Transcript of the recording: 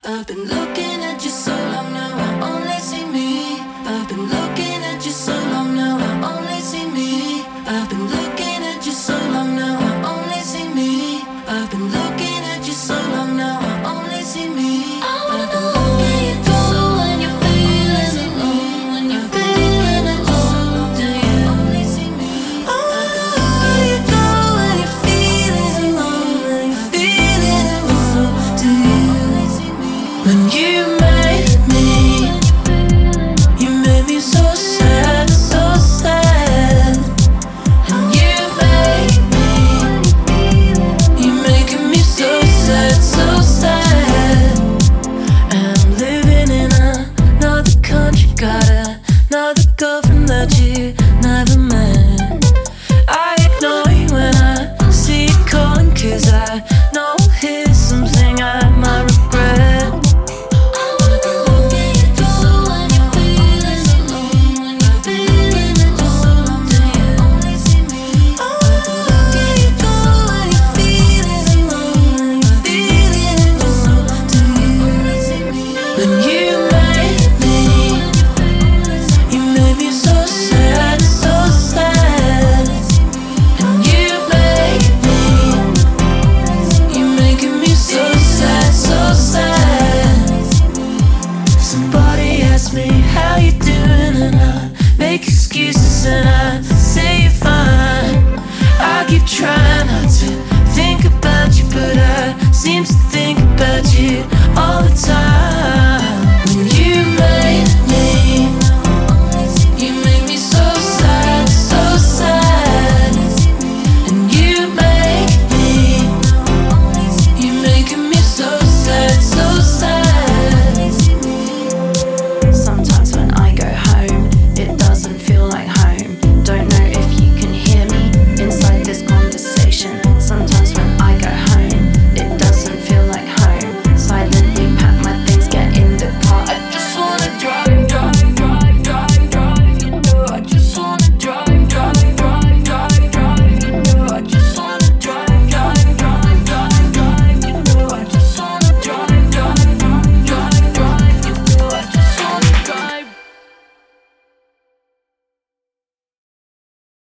I've been looking at you so long now, I only see me. I've been looking at you so long now, I only see me. I've been looking at you so long now, I only see me. I've been looking at you so long now, I only see me. I wanna know where you go when you're feeling alone. When you're feeling alone, do you only see me? I wanna know where you go when you're feeling alone. When you're feeling alone, do you only see me? When you